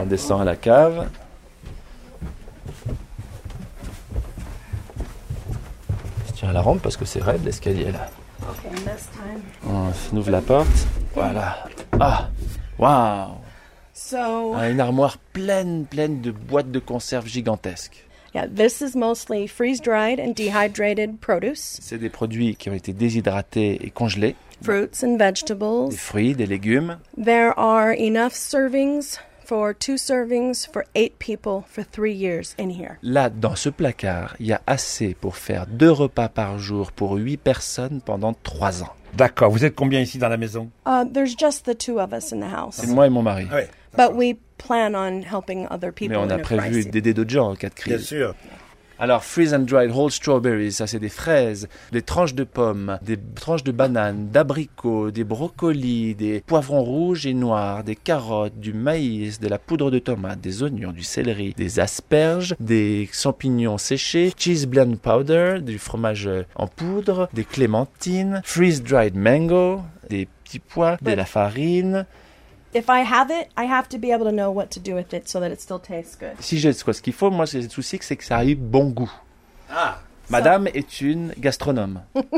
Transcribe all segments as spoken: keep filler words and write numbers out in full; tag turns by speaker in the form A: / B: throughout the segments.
A: On descend à la cave. Je tiens à la rampe parce que c'est raide l'escalier là.
B: Okay, this time.
A: On ouvre la porte. Voilà. Ah, waouh.
B: So,
A: Ah, une armoire pleine, pleine de boîtes de conserve gigantesques.
B: yeah, this is mostly freeze-dried and dehydrated produce,
A: C'est des produits qui ont été déshydratés et congelés.
B: fruits and
A: Des
B: vegetables.
A: fruits, des légumes.
B: There are enough servings for two servings for eight people for three years in here.
A: Là, dans ce placard, il y a assez pour faire deux repas par jour pour huit personnes pendant trois ans.
C: D'accord, vous êtes combien ici dans la maison?
B: Uh, there's just the two of us in the house,
A: C'est moi et mon mari.
C: Ouais,
B: but we plan on helping other people
A: Mais on
B: in
A: a
B: a
A: prévu
B: crisis.
A: d'aider d'autres gens en cas de
C: bien
A: crise.
C: sûr.
A: Alors, freeze and dried whole strawberries, ça c'est des fraises, des tranches de pommes, des tranches de bananes, d'abricots, des brocolis, des poivrons rouges et noirs, des carottes, du maïs, de la poudre de tomate, des oignons, du céleri, des asperges, des champignons séchés, cheese blend powder, du fromage en poudre, des clémentines, freeze dried mango, des petits pois, de la farine.
B: If I have it, I have to be able to know what to do with it so that it still tastes good.
A: Si j'ai ce qu'il faut, moi, c'est le souci, c'est que ça ait bon goût.
C: Ah,
A: Madame est une gastronome.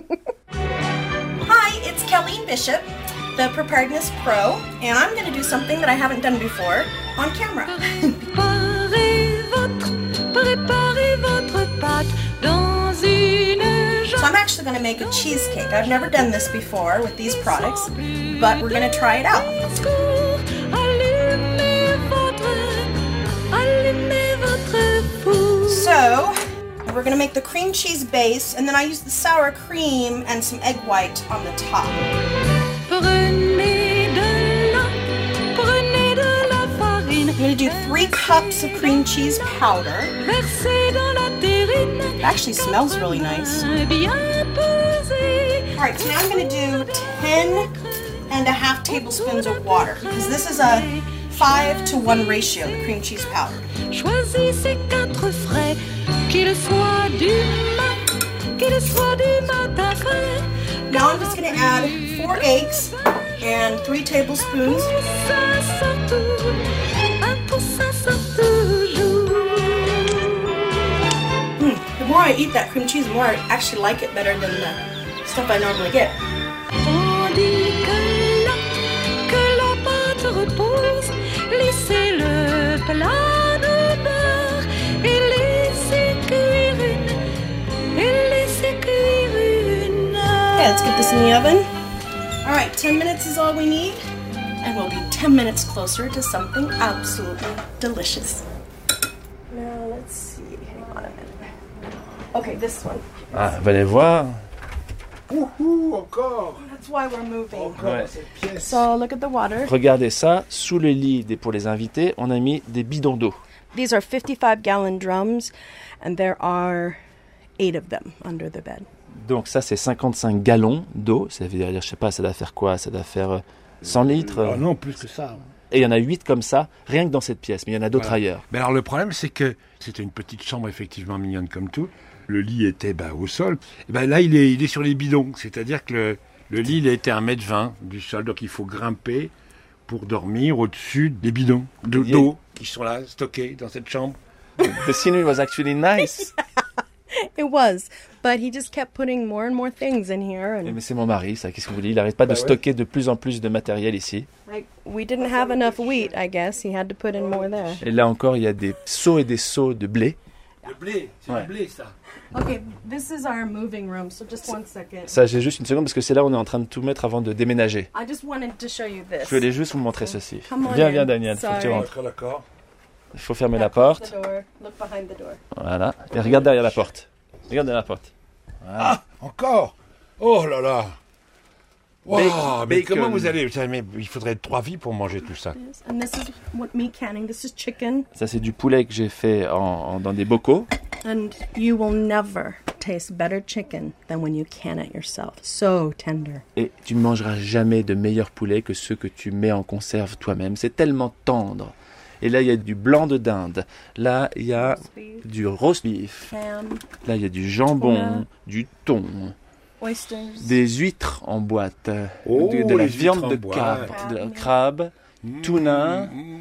B: Hi, it's Colleen Bishop, the Preparedness Pro, and I'm going to do something that I haven't done before on camera.
D: Préparez votre, préparez votre pâte dans une
B: So I'm actually going to make a cheesecake. I've never done this before with these products, but we're going to try it out.
D: secours. Allumez votre, allumez votre four.
B: So we're going to make the cream cheese base, and then I use the sour cream and some egg white on the top.
D: Prenez de la, prenez de la farine.
B: I'm going to do three cups of cream cheese powder.
D: Versez dans la terrine.
B: It actually smells really nice.
D: Bien pesé.
B: All right, so now I'm going to do ten and a half tablespoons of water, because this is a five to one ratio, the cream cheese powder.
D: Choisissez quatre frais, qu'ils soient du mat, qu'ils soient du matin frais.
B: Now I'm just going to add four eggs and three tablespoons.
D: Ça sort tout, un poussin sort toujours.
B: Mm, the more I eat that cream cheese, the more I actually like it better than the stuff I normally get.
D: On dit que là, que la pâte repose, lissez le plat de beurre et laissez cuire une, et laissez cuire une heure.
B: Okay, let's get this in the oven. All right, ten minutes is all we need, and we'll be ten minutes closer to something absolutely delicious. Now, let's see. Hang on a minute. Okay, this one.
A: Ah, vous allez voir.
C: Ouhou, encore.
B: That's why we're moving.
C: Encore
A: Ouais.
C: cette pièce.
B: So, look at the water.
A: Regardez ça, sous le lit des, pour les invités, on a mis des bidons d'eau.
B: These are fifty-five gallon drums, and there are eight of them under the bed.
A: Donc ça, c'est cinquante-cinq gallons d'eau. Ça veut dire, je sais pas, ça doit faire quoi? Ça doit faire cent litres.
C: Oh non, plus que ça.
A: Et il y en a huit comme ça, rien que dans cette pièce. Mais il y en a d'autres
C: Voilà.
A: ailleurs.
C: Mais alors le problème, c'est que c'était une petite chambre effectivement mignonne comme tout. Le lit était bah, au sol. Et ben, là, il est, il est sur les bidons. C'est-à-dire que le, le lit, il a été à un mètre vingt du sol. Donc il faut grimper pour dormir au-dessus des bidons de-
A: Yeah.
C: d'eau qui sont là, stockés dans cette chambre.
A: The scenery was actually nice.
B: It was, but he just kept putting more and more things in here, and
A: Mais c'est mon mari, ça. Qu'est-ce que vous voulez? Il n'arrête pas de
C: Bah ouais.
A: stocker de plus en plus de matériel ici.
B: like we didn't have enough wheat. I guess he had to put in more there.
A: Et là encore, il y a des seaux et des seaux de blé.
C: Le blé, c'est
A: Ouais.
C: le blé, ça.
B: Okay, this is our moving room. So just one second.
A: Ça, j'ai juste une seconde parce que c'est là où on est en train de tout mettre avant de déménager.
B: I just wanted to show you this.
A: Je voulais juste vous montrer ceci.
B: Come on
A: Viens,
B: in.
A: viens, Daniel. Faut que tu
B: Sorry.
A: rentres.
C: D'accord, d'accord.
A: Il faut fermer
B: Now
A: la
B: close
A: porte.
B: the door. Look behind the door.
A: Voilà. Et regarde derrière la porte. Regarde derrière la porte. Voilà.
C: Ah, encore. Oh là là. Wow,
A: Bacon.
C: mais comment vous allez vous savez, mais il faudrait trois vies pour manger tout ça.
B: Yes, and this is what me canning. This is chicken,
A: Ça, c'est du poulet que j'ai fait en, en- dans des bocaux.
B: and you will never taste better chicken than when you can it yourself. So tender.
A: Et tu ne mangeras jamais de meilleur poulet que ceux que tu mets en conserve toi-même. C'est tellement tendre. Et là, il y a du blanc de dinde. Là, il y a
B: Beef,
A: du roast beef.
B: ham,
A: Là, il y a du jambon,
B: Tuna.
A: du thon,
B: oysters.
A: des huîtres en boîte,
C: Oh,
A: de, de la
C: les
A: viande
C: huîtres
A: de
C: en boîte.
A: crabe, de crabe, tuna,
C: Mmh.